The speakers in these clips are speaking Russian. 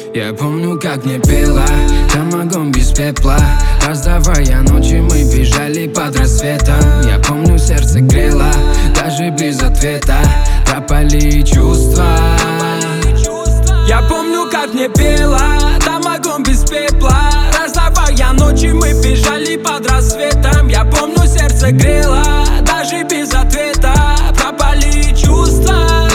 Я помню, как мне пела там огонь без пепла, раздавая ночи, мы бежали под рассветом. Я помню, сердце грело, даже без ответа пропали чувства. Я помню, как мне пела там огонь без пепла, раздавая ночи, мы бежали под рассветом. Я помню, сердце грело, даже без ответа пропали чувства.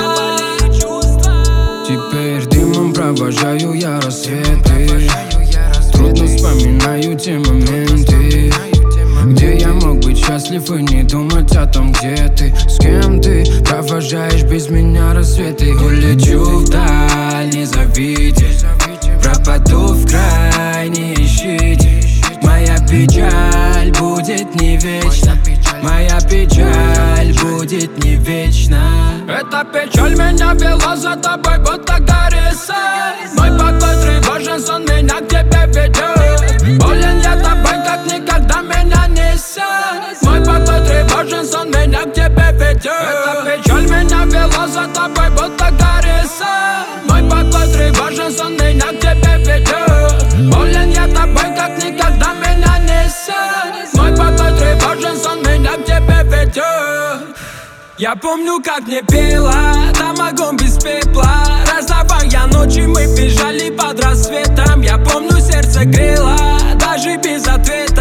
Теперь дымом провожаю я рассветы, трудно вспоминаю те моменты, где я мог быть счастлив и не думать о том, где ты, с кем ты провожаешь без меня рассветы. Улечу вдаль, не зовите, пропаду в край, не ищите. Моя печаль будет не вечна, моя печаль будет не вечна. Эта печаль меня вела за тобой, будто Гарриса. Мой покой тревожен, сон меня к тебе ведет. Болен я тобой, как никогда меня несет. Мой покой тревожен, сон меня к тебе ведет. Эта печаль меня вела за тобой, будто Гарриса. Мой покой тревожен, сон меня к тебе ведет. Болен я тобой, как никогда меня несет. Мой покой тревожен, сон меня к тебе ведет. Я помню, как мне пела там огонь без пепла, раздавая ночи, мы бежали под рассветом. Я помню, сердце грело, даже без ответа